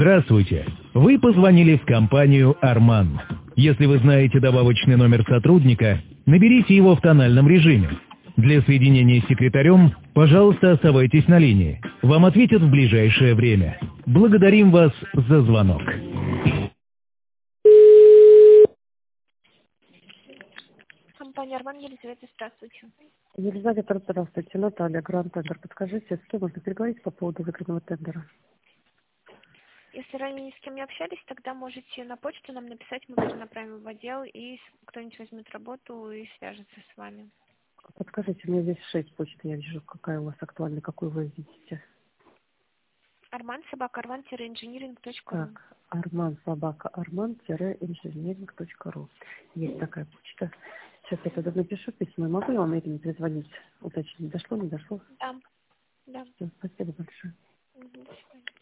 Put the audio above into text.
Здравствуйте. Вы позвонили в компанию «Арман». Если вы знаете добавочный номер сотрудника, наберите его в тональном режиме. Для соединения с секретарем, пожалуйста, оставайтесь на линии. Вам ответят в ближайшее время. Благодарим вас за звонок. Компания «Арман», Елизавета, здравствуйте. Елизавета, здравствуйте. Наталья, Гранд-тендер. Подскажите, с кем можно переговорить по поводу закрытого тендера? Если ранее ни с кем не общались, тогда можете на почту нам написать, мы перенаправим в отдел, и кто-нибудь возьмет работу и свяжется с вами. Подскажите, у меня здесь 6 почт, я вижу, какая у вас актуальна, какую вы видите. arman@arman-engineering.ru. Так, arman@arman-engineering.ru. Есть такая почта. Сейчас я тогда напишу письмо. Могу я вам Ирине перезвонить, уточнить, дошло, не дошло? Да, да. Все, спасибо большое. До свидания.